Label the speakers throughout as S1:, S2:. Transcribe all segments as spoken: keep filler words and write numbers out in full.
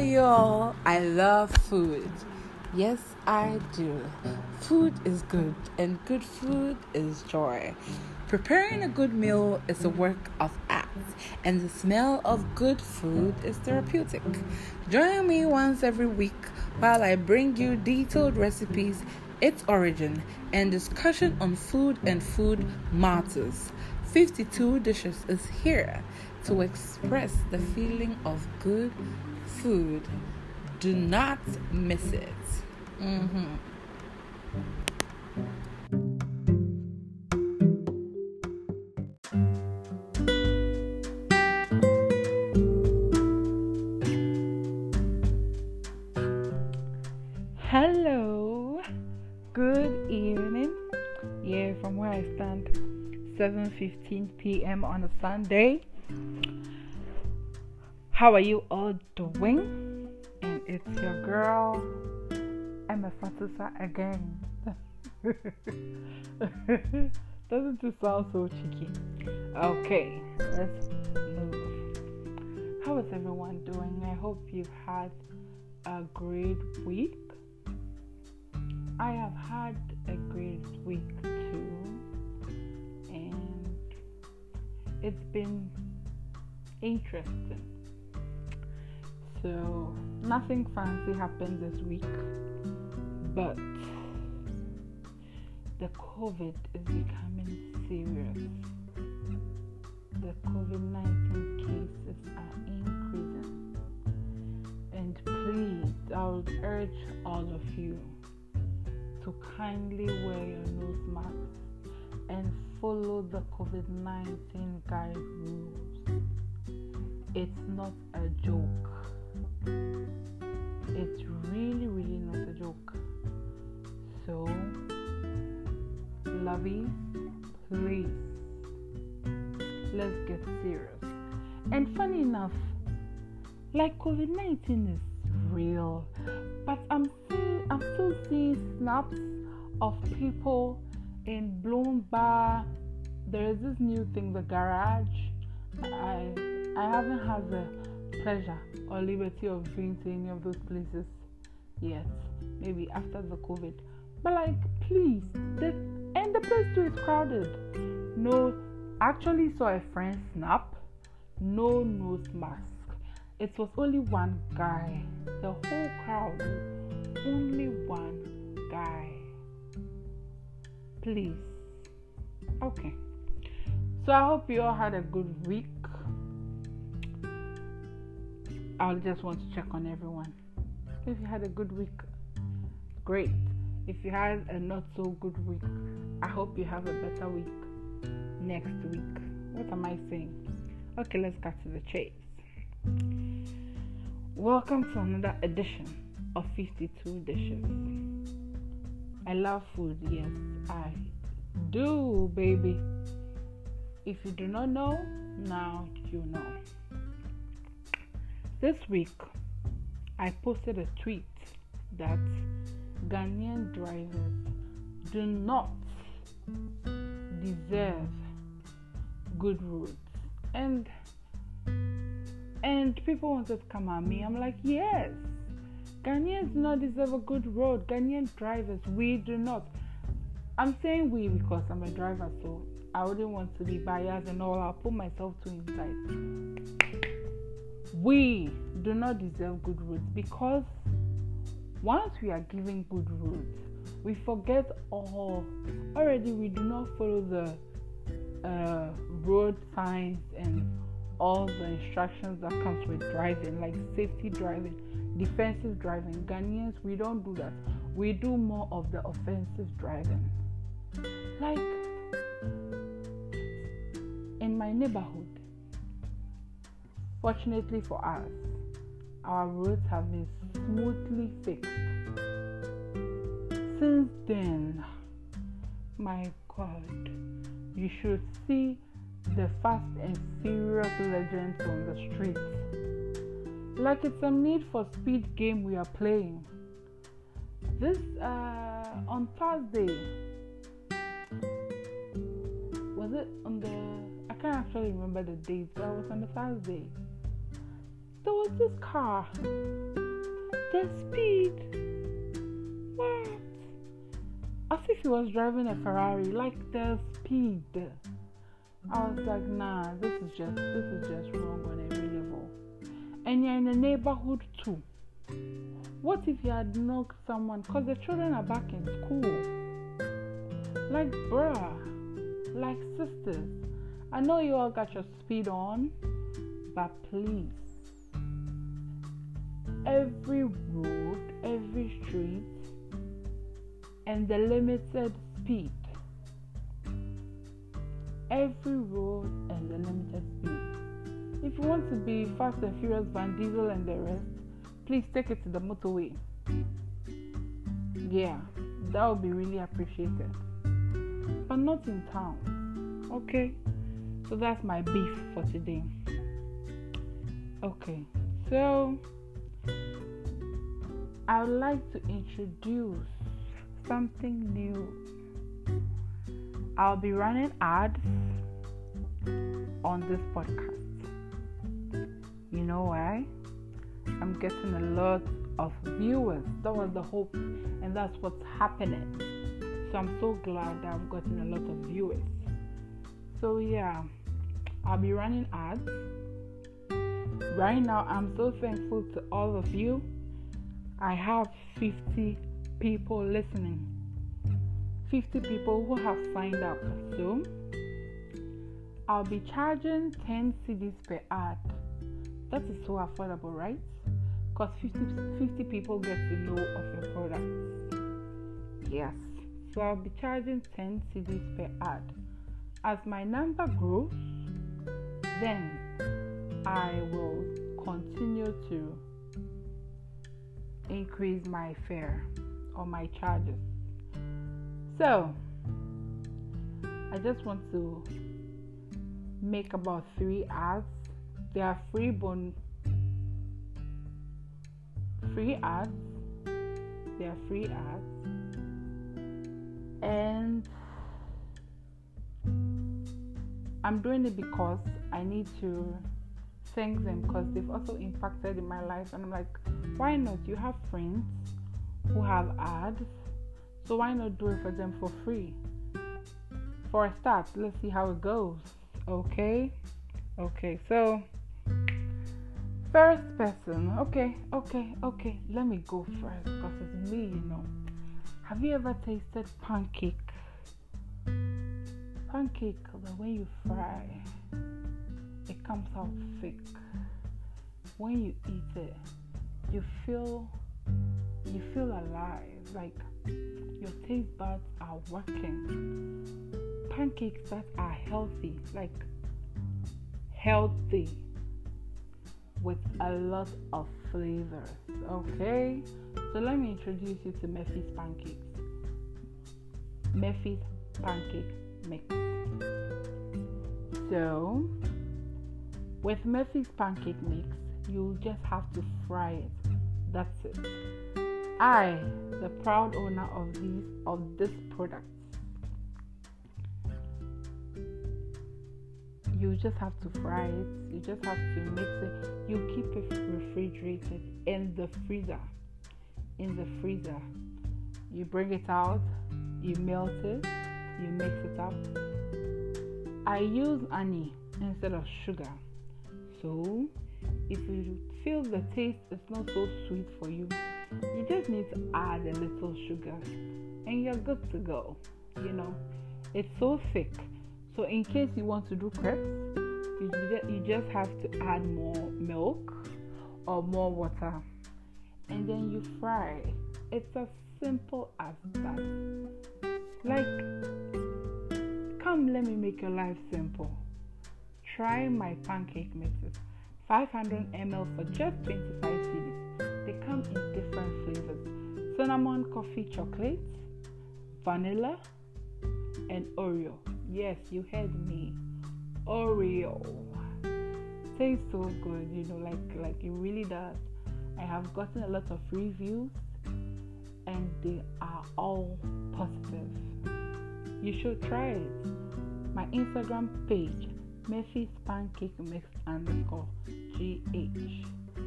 S1: y'all. I love food. Yes, I do. Food is good, and good food is joy. Preparing a good meal is a work of art, and the smell of good food is therapeutic. Join me once every week while I bring you detailed recipes, its origin, and discussion on food and food matters. fifty-two Dishes is here to express the feeling of good food. Do not miss it. Mm-hmm. Hello, good evening. Yeah, from where I stand, seven fifteen p.m. on a Sunday. How are you all doing? And it's your girl, Emma Fatusa again. Doesn't it sound so cheeky? Okay, let's move. How is everyone doing? I hope you've had a great week. I have had a great week too, and it's been interesting. So nothing fancy happened this week, but the COVID is becoming serious. The COVID nineteen cases are increasing, and please, I would urge all of you to kindly wear your nose mask and follow the COVID nineteen guide rules. It's not a joke. It's really, really not a joke. So, lovey, please, let's get serious. And funny enough, like COVID nineteen is real, but I'm seeing, I'm still seeing snaps of people in Bloomberg. There is this new thing, the garage. I I haven't had the pleasure or liberty of going to any of those places yet. Maybe after the COVID. But like, please, the and the place too is crowded. No, actually saw a friend snap. No nose mask. It was only one guy. The whole crowd, only one guy. Please. Okay. So I hope you all had a good week. I just want to check on everyone. If you had a good week, great. If you had a not so good week, I hope you have a better week next week. What am I saying? Okay, let's cut to the chase. Welcome to another edition of fifty-two Dishes. I love food, yes, I do, baby. If you do not know, now you know. This week, I posted a tweet that Ghanaian drivers do not deserve good roads. And and people wanted to come at me. I'm like, yes, Ghanaians do not deserve a good road. Ghanaian drivers, we do not. I'm saying we because I'm a driver, so I wouldn't want to be biased and all. I'll put myself to inside. We do not deserve good roads because once we are given good roads, we forget all. Already, we do not follow the uh, road signs and all the instructions that comes with driving, like safety driving, defensive driving. Ghanaians, we don't do that. We do more of the offensive driving. Like in my neighborhood, fortunately for us, our roads have been smoothly fixed. Since then, my God, you should see the Fast and Furious legends on the streets. Like it's a Need for Speed game we are playing. This, uh, on Thursday, was it on the, I can't actually remember the date, but it was on the Thursday. There was this car. The speed. What? As if he was driving a Ferrari. Like the speed. I was like, nah, this is just this is just wrong on every level. And you're in a neighborhood too. What if you had knocked someone? Because the children are back in school. Like, bruh. Like, sisters. I know you all got your speed on. But please. Every road, every street, and the limited speed. Every road and the limited speed. If you want to be Fast and Furious, Van Diesel and the rest, please take it to the motorway. Yeah, that would be really appreciated. But not in town. Okay? So that's my beef for today. Okay, so I would like to introduce something new. I'll be running ads on this podcast. You know why? I'm getting a lot of viewers. That was the hope, and that's what's happening. So I'm so glad that I've gotten a lot of viewers. So yeah, I'll be running ads. Right now, I'm so thankful to all of you. I have fifty people listening. fifty people who have signed up. So I'll be charging ten cedis per ad. That is so affordable, right? Because fifty, fifty people get to know of your products. Yes. So I'll be charging ten cedis per ad. As my number grows, then I will continue to increase my fare or my charges. So I just want to make about three ads. They are free bon free ads. They are free ads. And I'm doing it because I need to thank them, because they've also impacted in my life. And I'm like, why not? You have friends who have ads, so why not do it for them for free? For a start, let's see how it goes. Okay? Okay, so first person. Okay, okay, okay. Let me go first because it's me, you know. Have you ever tasted pancake? Pancake, the way you fry, it comes out thick. When you eat it, you feel you feel alive, like your taste buds are working. Pancakes that are healthy, like healthy, with a lot of flavors. Okay, so let me introduce you to Murphy's pancakes. Murphy's pancake mix. So with Murphy's pancake mix, you just have to fry it. That's it. I, the proud owner of these of this product, you just have to fry it. You just have to mix it. You keep it refrigerated in the freezer. In the freezer. You bring it out. You melt it. You mix it up. I use honey instead of sugar. So if you feel the taste is not so sweet for you, you just need to add a little sugar and you're good to go. You know, it's so thick. So in case you want to do crepes, you just, you just have to add more milk or more water, and then you fry. It's as simple as that. Like, come, let me make your life simple. Try my pancake mixes. five hundred milliliters for just twenty-five cedis. They come in different flavors: cinnamon coffee chocolate, vanilla, and Oreo. Yes, you heard me. Oreo. Tastes so good, you know, like like it really does. I have gotten a lot of reviews and they are all positive. You should try it. My Instagram page, Murphy's Pancake Mix underscore G H.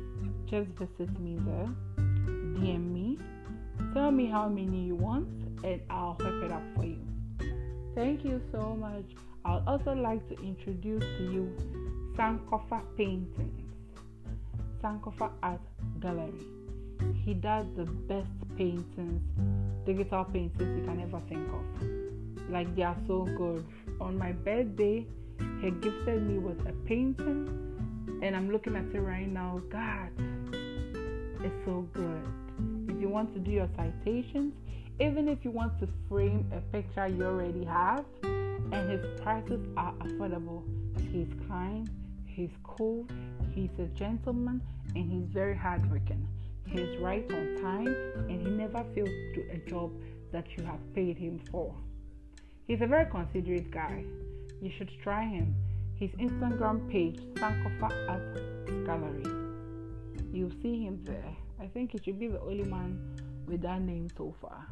S1: just visit me there, D M me, tell me how many you want, and I'll hook it up for you. Thank you so much. I'd also like to introduce to you Sankofa Paintings, Sankofa Art Gallery. He does the best paintings, digital paintings you can ever think of. Like, they are so good. On my birthday, he gifted me with a painting, and I'm looking at it right now. God, it's so good. If you want to do your citations, even if you want to frame a picture you already have, and his prices are affordable. He's kind, he's cool, he's a gentleman, and he's very hardworking. He's right on time, and he never fails to do a job that you have paid him for. He's a very considerate guy. You should try him. His Instagram page, Sankofa Art Gallery. You'll see him there. I think he should be the only man with that name so far.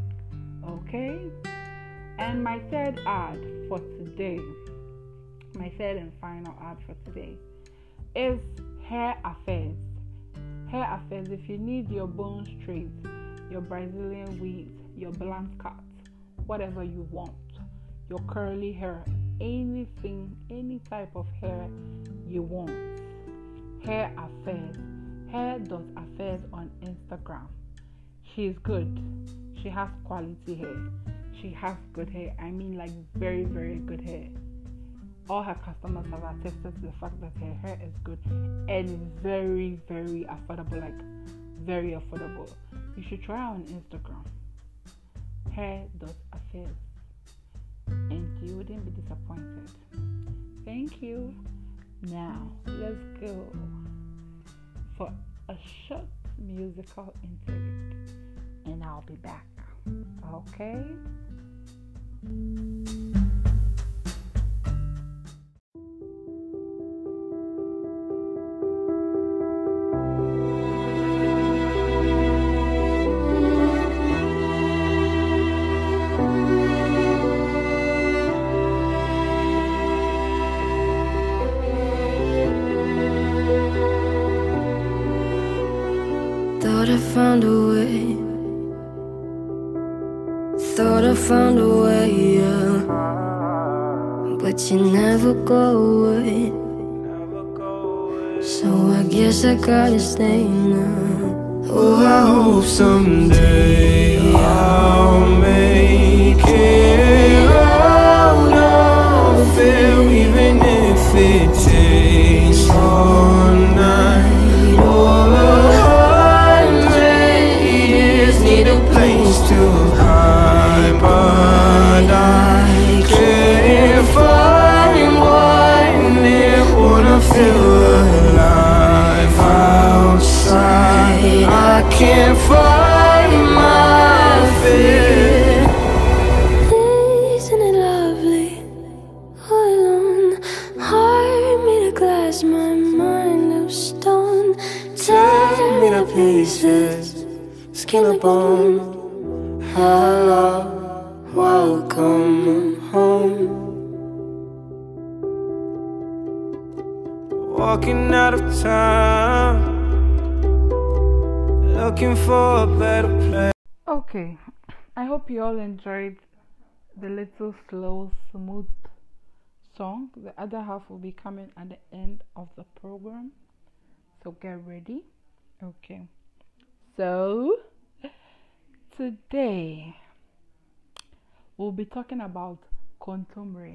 S1: Okay? And my third ad for today, my third and final ad for today, is Hair Affairs. Hair Affairs, if you need your bone straight, your Brazilian weave, your blunt cut, whatever you want, your curly hair, anything, any type of hair you want. Hair Affairs. Hair.affairs on Instagram. She's good. She has quality hair. She has good hair. I mean, like, very, very good hair. All her customers have attested to the fact that her hair is good and very, very affordable. Like, very affordable. You should try her on Instagram. Hair.affairs. And you wouldn't be disappointed. Thank you. Now, let's go for a short musical interlude, and I'll be back. Okay?
S2: Thought I found a way. Thought I found a way, yeah. But you never go away. So I guess I gotta stay now. Oh, I hope someday I'll make it out of there, even if it takes all night or a hundred years. Need a place to hide, but I can't find one. It wanna feel alive outside. I can't find my fear. Isn't it lovely? All alone, heart made of glass, my mind of stone. Tear me to pieces, skin and bone. Hello, welcome home. Walking out of town, looking for a better place.
S1: Okay, I hope you all enjoyed the little slow, smooth song. The other half will be coming at the end of the program, so get ready. Okay, so today we'll be talking about contumely.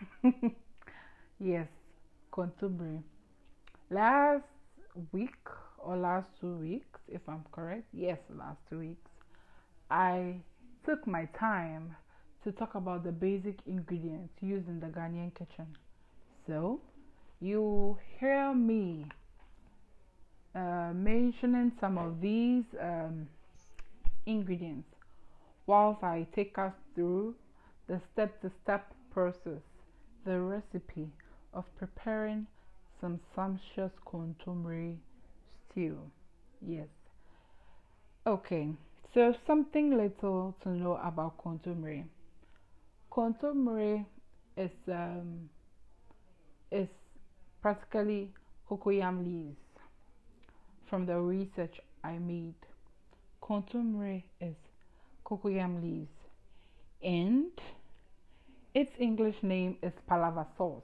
S1: Yes, contumely. Last week or last two weeks, if I'm correct, yes, last two weeks, I took my time to talk about the basic ingredients used in the Ghanaian kitchen. So you hear me uh, mentioning some of these um, ingredients whilst I take us through the step-to-step process, the recipe of preparing some sumptuous contumely stew. Yes. Okay, so something little to know about contumely. Contumely is um is practically cocoyam leaves from the research I made, contumely is cocoyam leaves, and its English name is palaver sauce.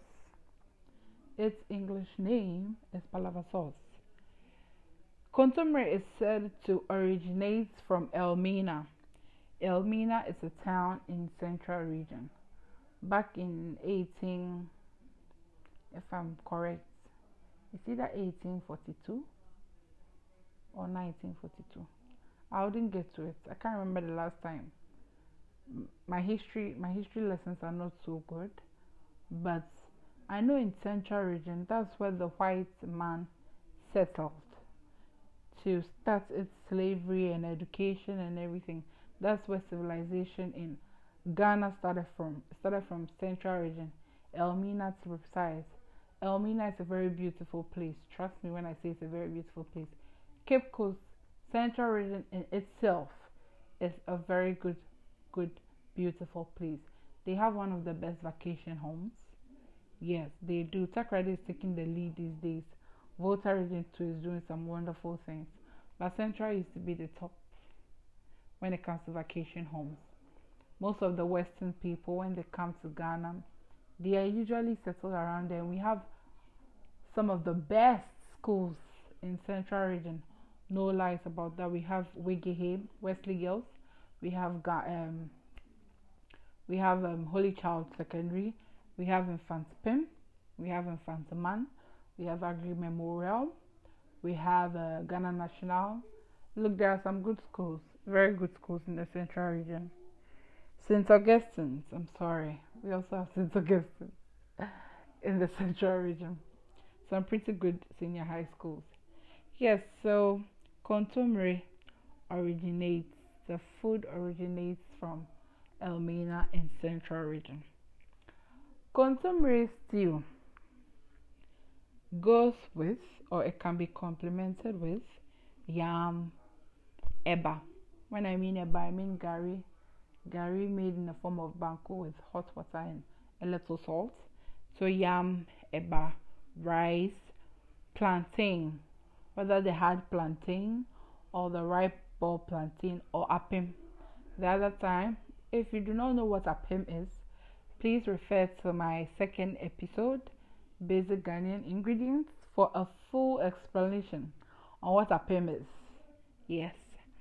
S1: Its English name is palaver sauce. Contumely is said to originate from Elmina. Elmina is a town in Central Region. Back in eighteen, if I'm correct, it's either eighteen forty-two or nineteen forty-two. I wouldn't get to it. I can't remember the last time. My history, my history lessons are not so good, but I know in Central Region that's where the white man settled to start its slavery and education and everything. That's where civilization in Ghana started from. It started from Central Region, Elmina to be precise. Elmina is a very beautiful place. Trust me when I say it's a very beautiful place. Cape Coast, Central Region in itself is a very good, good, beautiful place. They have one of the best vacation homes. Yes, they do. Takoradi is taking the lead these days. Volta Region too is doing some wonderful things. But Central used to be the top when it comes to vacation homes. Most of the Western people, when they come to Ghana, they are usually settled around there. We have some of the best schools in Central Region. No lies about that. We have Wegehe, Wesley Girls. We have um, we have um, Holy Child Secondary. We have Infant Pim. We have Infant Man. We have Agri Memorial. We have uh, Ghana National. Look, there are some good schools, very good schools in the Central Region. Saint Augustine's, I'm sorry. We also have Saint Augustine in the Central Region. Some pretty good senior high schools. Yes, so contumely originates, the food originates from Elmina in Central Region. Contumely stew goes with, or it can be complemented with, yam, eba. When I mean eba, I mean gari. Gari made in the form of banku with hot water and a little salt. So yam, eba, rice, plantain, whether they had plantain or the ripe ball plantain or apim. The other time, if you do not know what apim is, please refer to my second episode, Basic Ghanaian Ingredients, for a full explanation on what apim is. Yes.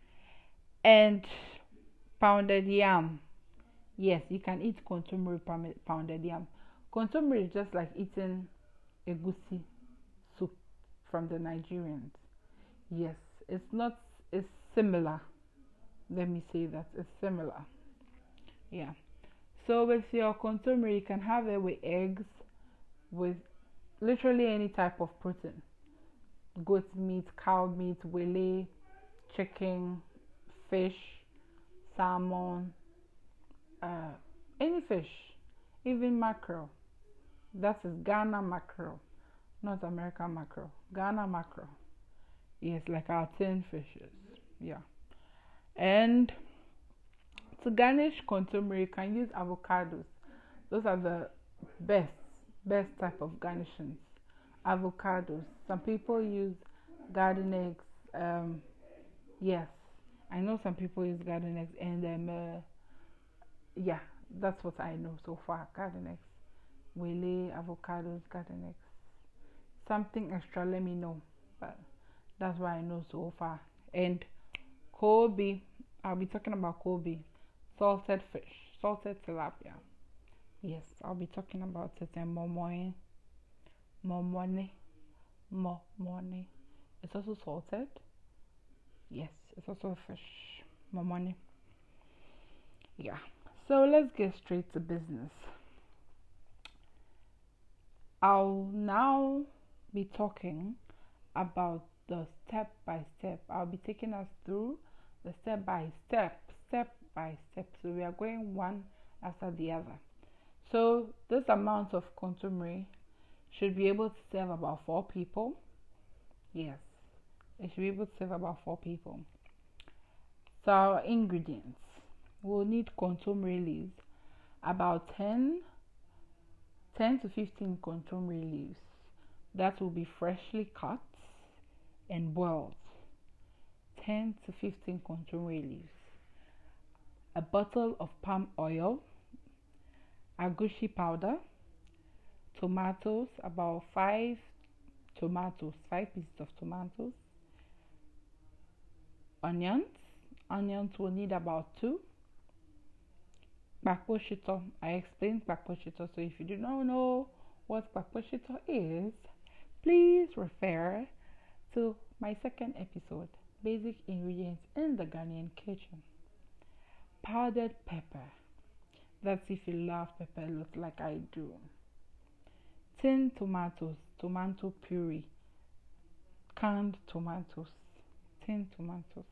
S1: And pounded yam. Yes, you can eat contumely pounded yam. Contumely is just like eating egusi soup from the Nigerians. Yes, it's not, it's similar. Let me say that, it's similar. Yeah. So with your contumely, you can have it with eggs, with literally any type of protein. Goat meat, cow meat, wele, chicken, fish, salmon, uh, any fish, even mackerel. That is Ghana mackerel, not American mackerel. Ghana mackerel. Yes, like our tin fishes. Yeah. And to garnish contumely, you can use avocados. Those are the best, best type of garnishings. Avocados. Some people use garden eggs. Um, yes, I know some people use garden eggs, and um, uh, yeah, that's what I know so far. Garden eggs, wele, avocados, garden eggs. Something extra, let me know. But that's what I know so far. And Kobe, I'll be talking about Kobe, salted fish, salted tilapia. Yes, I'll be talking about it. And momoe, momone, momone. It's also salted. Yes, it's also a fish. Momone. Yeah. So let's get straight to business. I'll now be talking about the step by step. I'll be taking us through the step by step, step by step. So we are going one after the other. So this amount of contumely should be able to serve about four people. Yes, it should be able to serve about four people. So our ingredients: we'll need contumely leaves, about ten, ten to fifteen contumely leaves. That will be freshly cut and boiled. ten to fifteen contomere leaves. A bottle of palm oil, agushi powder, tomatoes, about five tomatoes, five pieces of tomatoes, onions. Onions will need about two. Kpakposhito. I explained kpakposhito, so if you do not know what kpakposhito is, please refer to my second episode, Basic Ingredients in the Ghanaian Kitchen. Powdered pepper. That's if you love pepper a lot like I do. Tin tomatoes, tomato puree, canned tomatoes, tin tomatoes.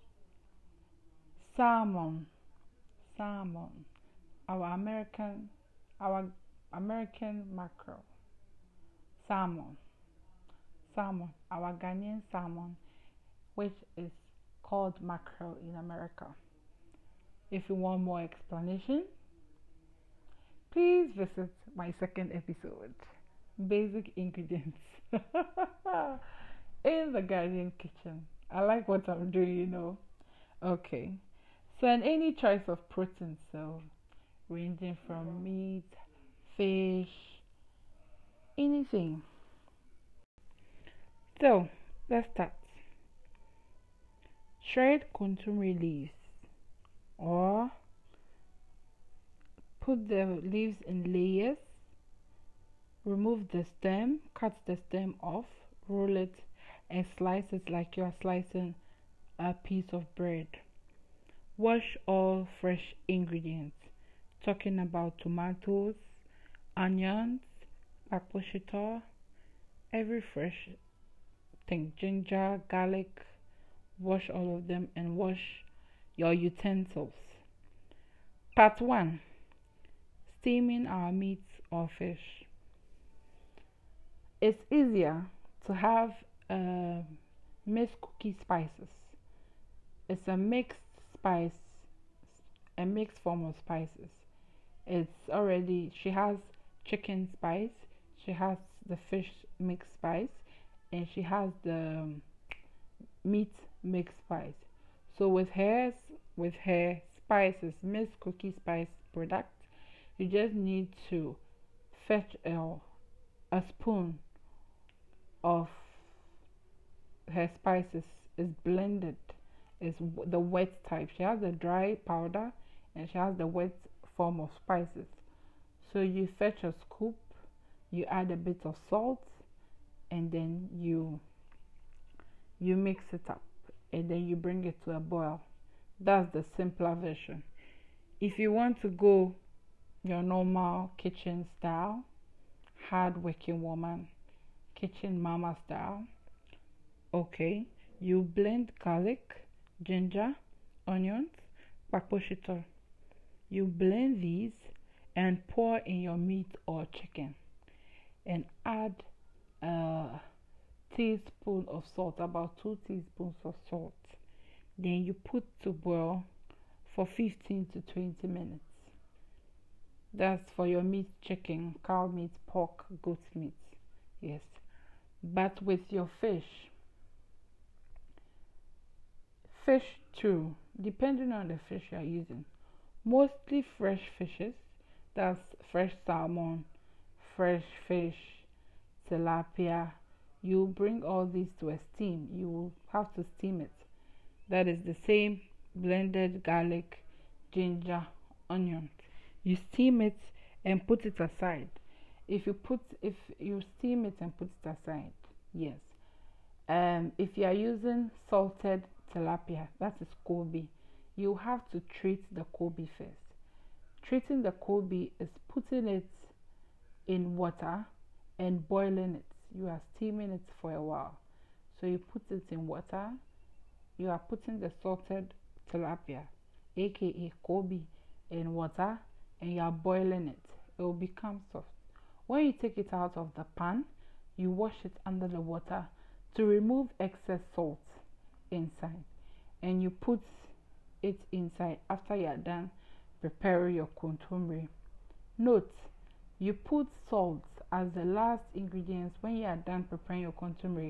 S1: Salmon, salmon, our American, our American mackerel. Salmon, salmon, our Ghanaian salmon, which is called mackerel in America. If you want more explanation, please visit my second episode, Basic Ingredients in the Ghanaian Kitchen. I like what I'm doing, you know. Okay, so and any choice of protein, so ranging from meat, fish, anything. So let's start. Shred contomere leaves, or put the leaves in layers. Remove the stem, cut the stem off, roll it, and slice it like you are slicing a piece of bread. Wash all fresh ingredients, talking about tomatoes, onions, kpakposhito, every fresh thing, ginger, garlic. Wash all of them and wash your utensils. Part one. Steaming our meat or fish. It's easier to have uh, Miss Cookie spices. It's a mixed spice, a mixed form of spices. It's already, she has chicken spice, she has the fish mixed spice, and she has the um, meat mixed spice. So with her, with her spices, Miss Cookie spice product, you just need to fetch a, a spoon of her spices. Is blended, is the wet type. She has the dry powder and she has the wet form of spices. So you fetch a scoop, you add a bit of salt, and then you you mix it up, and then you bring it to a boil. That's the simpler version. If you want to go your normal kitchen style, hard working woman, kitchen mama style, okay, you blend garlic, ginger, onions, kpakposhito. You blend these and pour in your meat or chicken, and add a teaspoon of salt, about two teaspoons of salt. Then you put to boil for fifteen to twenty minutes. That's for your meat, chicken, cow meat, pork, goat meat. Yes. But with your fish, fish too, depending on the fish you are using, mostly fresh fishes, that's fresh salmon, fresh fish, tilapia, you bring all these to a steam. You will have to steam it. That is the same blended garlic, ginger, onion. You steam it and put it aside. If you put if you steam it and put it aside, yes. Um, if you are using salted tilapia, that is Kobe, you have to treat the Kobe first. Treating the Kobe is putting it in water and boiling it. You are steaming it for a while. So you put it in water. You are putting the salted tilapia, aka Kobe, in water, and you are boiling it. It will become soft. When you take it out of the pan, you wash it under the water to remove excess salt inside, and you put it inside after you are done preparing your contomere. Note, you put salt as the last ingredients when you are done preparing your contomere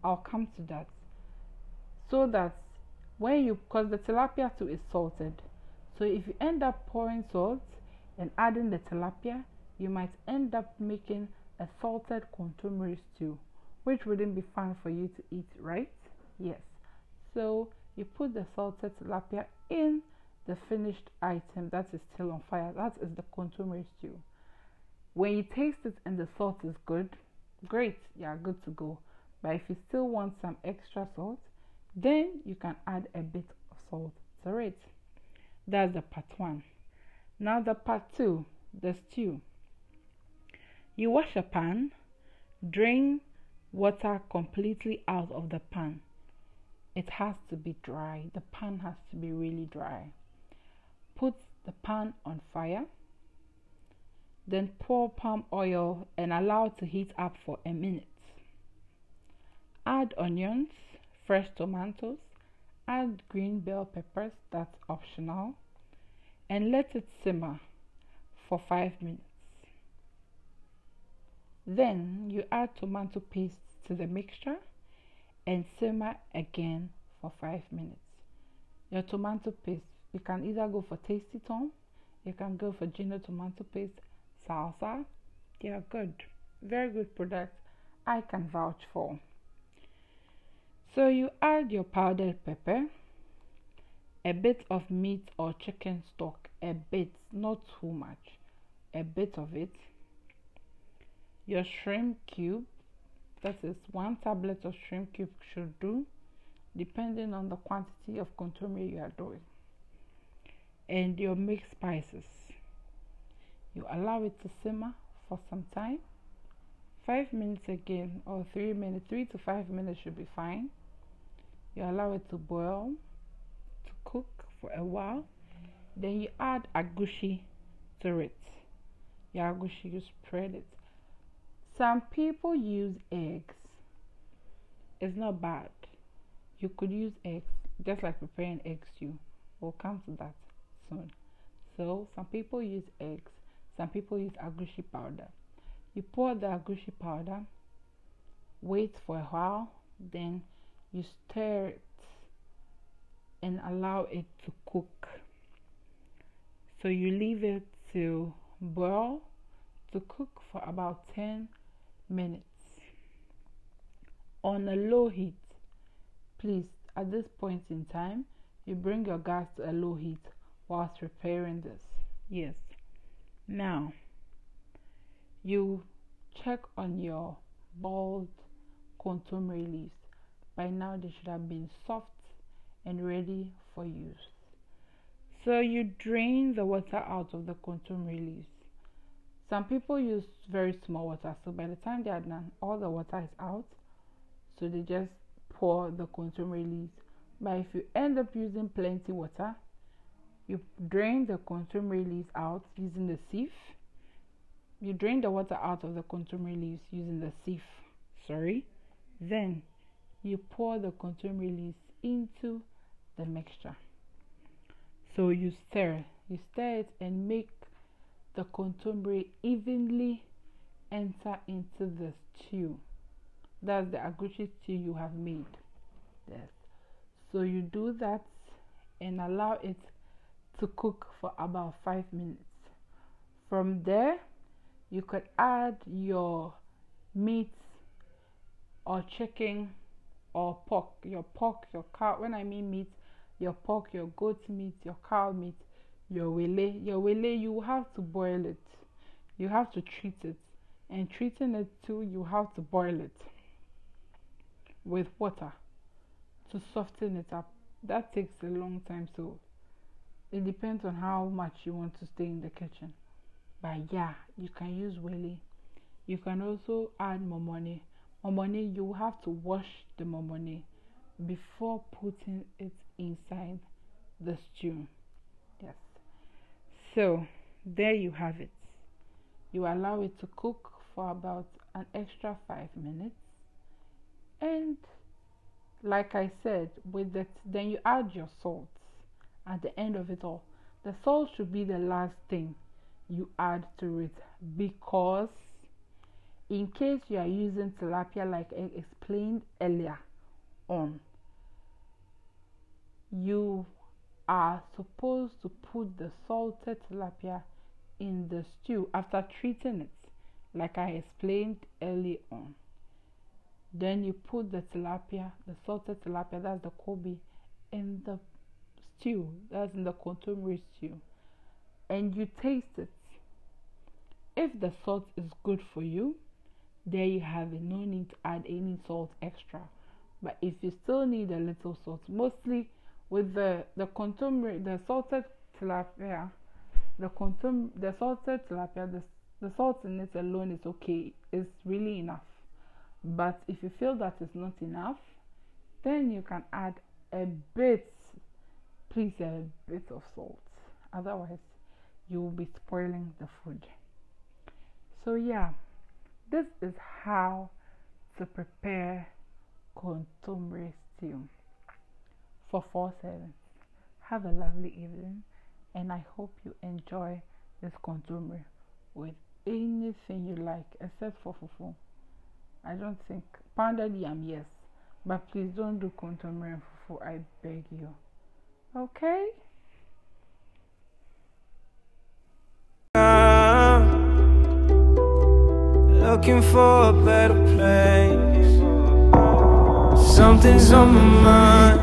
S1: I'll come to that. So that when you, because the tilapia too is salted, so if you end up pouring salt and adding the tilapia, you might end up making a salted contomere stew, which wouldn't be fun for you to eat, right? Yes. So you put the salted tilapia in the finished item that is still on fire. That is the contomere stew. When you taste it and the salt is good, great, you are good to go. But if you still want some extra salt, then you can add a bit of salt to it. That's the part one. Now the part two, the stew. You wash a pan, drain water completely out of the pan. It has to be dry. The pan has to be really dry. Put the pan on fire. Then pour palm oil and allow it to heat up for a minute. Add onions, fresh tomatoes, add green bell peppers, that's optional, and let it simmer for five minutes. Then you add tomato paste to the mixture and simmer again for five minutes. Your tomato paste, you can either go for Tasty Tom, you can go for Gino tomato paste, salsa. They are good, very good products. I can vouch for. So you add your powdered pepper, a bit of meat or chicken stock, a bit, not too much, a bit of it. Your shrimp cube, that is one tablet of shrimp cube should do, depending on the quantity of contomere you are doing. And your mixed spices. You allow it to simmer for some time, five minutes again, or three minutes, three to five minutes should be fine. You allow it to boil, to cook for a while. Then you add agushi to it. Your agushi, you spread it. Some people use eggs. It's not bad. You could use eggs, just like preparing egg stew. We'll come to that soon. So some people use eggs. Some people use agushi powder. You pour the agushi powder, wait for a while, then you stir it and allow it to cook. So you leave it to boil, to cook for about ten minutes on a low heat. Please, at this point in time, you bring your gas to a low heat whilst preparing this. Yes. Now, you check on your boiled contomere leaves. By now, they should have been soft and ready for use. So you drain the water out of the contomere leaves. Some people use very small water, so by the time they are done, all the water is out. So they just pour the contomere leaves. But if you end up using plenty water, you drain the contomere leaves out using the sieve. You drain the water out of the contomere leaves using the sieve. Sorry. Then you pour the contomere leaves into the mixture. So you stir, you stir it and make the contomere evenly enter into the stew. That's the agushi stew you have made. Yes. So you do that and allow it to cook for about five minutes. From there, you could add your meat or chicken or pork, your pork, your cow. When I mean meat, your pork, your goat meat, your cow meat, your wele. Your wele, you have to boil it. You have to treat it. And treating it too, you have to boil it with water to soften it up. That takes a long time, so it depends on how much you want to stay in the kitchen. But yeah, you can use wele. You can also add momone. Momone, you have to wash the momone before putting it inside the stew. Yes. So there you have it. You allow it to cook for about an extra five minutes. And like I said, with that, then you add your salt at the end of it all. The salt should be the last thing you add to it, because in case you are using tilapia like I explained earlier on, you are supposed to put the salted tilapia in the stew after treating it like I explained early on. Then you put the tilapia, the salted tilapia, that's the Kobe, in the stew, that's in the contomere stew, and you taste it. If the salt is good for you, there you have it. No need to add any salt extra. But if you still need a little salt, mostly with the the contomere, the salted tilapia, the contom, the salted tilapia, the the salt in it alone is okay. It's really enough. But if you feel that is not enough, then you can add a bit, please, a bit of salt. Otherwise, you will be spoiling the food. So yeah, this is how to prepare contomere stew for four servings. Have a lovely evening, and I hope you enjoy this contomere with anything you like except for fufu. I don't think pounded yam, yes, but please don't do contomere and fufu, I beg you. Okay?
S2: Looking for a better place. Something's on my mind,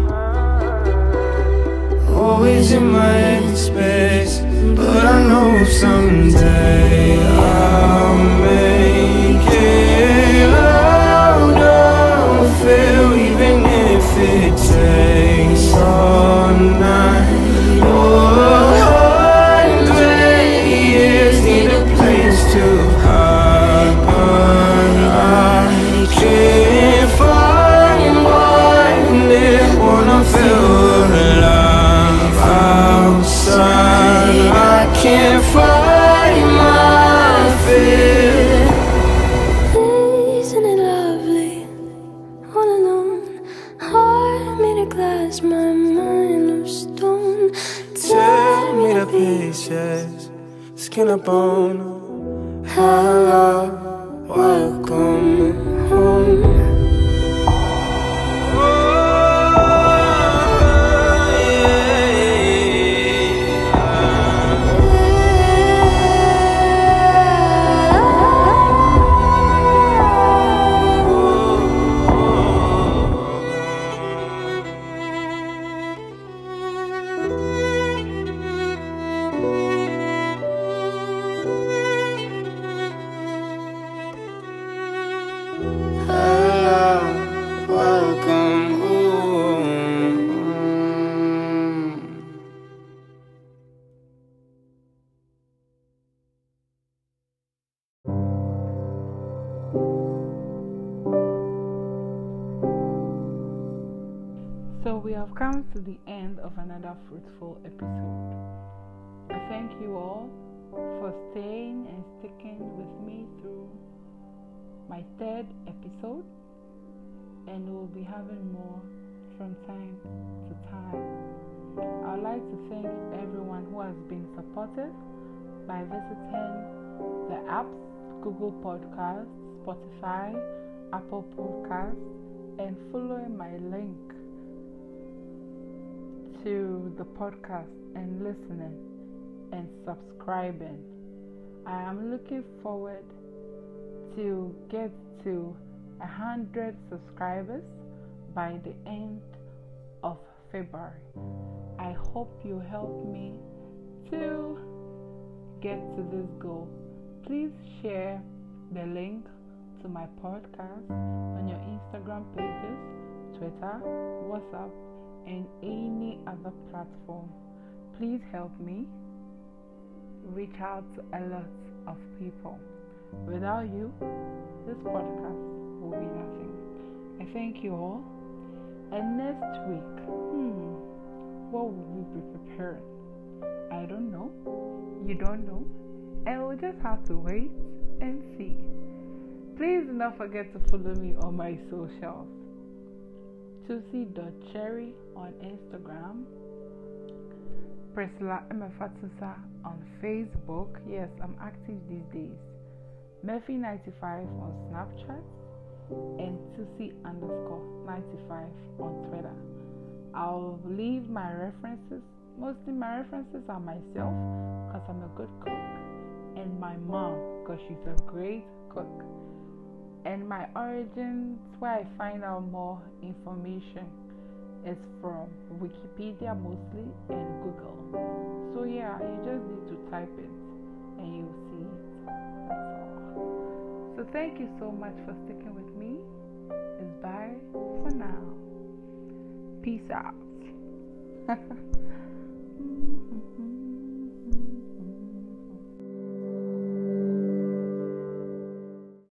S2: always in my head space. But I know someday I'll make it out of here, even if it takes all night or a hundred years. Need a place to hide, but I can't find one. They wanna feel alive outside. I can't find my fear. Isn't it lovely? All alone, heart made of glass, my mind of stone. Tear me to pieces, skin and bone. Hello, welcome home.
S1: So we have come to the end of another fruitful episode. I thank you all for staying and sticking with me through my third episode, and we'll be having more from time to time. I'd like to thank everyone who has been supportive by visiting the apps, Google Podcasts, Spotify, Apple Podcasts, and following my link to the podcast and listening and subscribing. I am looking forward to get to a hundred subscribers by the end of February. I hope you help me to get to this goal. Please share the link to my podcast on your Instagram pages, Twitter, WhatsApp, and any other platform. Please help me reach out to a lot of people. Without you, this podcast will be nothing. I thank you all. And next week, hmm, what will we be preparing? I don't know. You don't know. And we'll just have to wait and see. Please do not forget to follow me on my socials. Tusi dot cherry on Instagram, Priscilla Emefatusa on Facebook. Yes, I'm active these days. Murphy ninety-five on Snapchat, and Tusi underscore ninety-five on Twitter. I'll leave my references. Mostly my references are myself, because I'm a good cook, and my mom, because she's a great cook, and my origins, where I find out more information, is from Wikipedia mostly and Google. So yeah, you just need to type it and you'll see it. That's all. So thank you so much for sticking with me. It's bye for now. Peace out.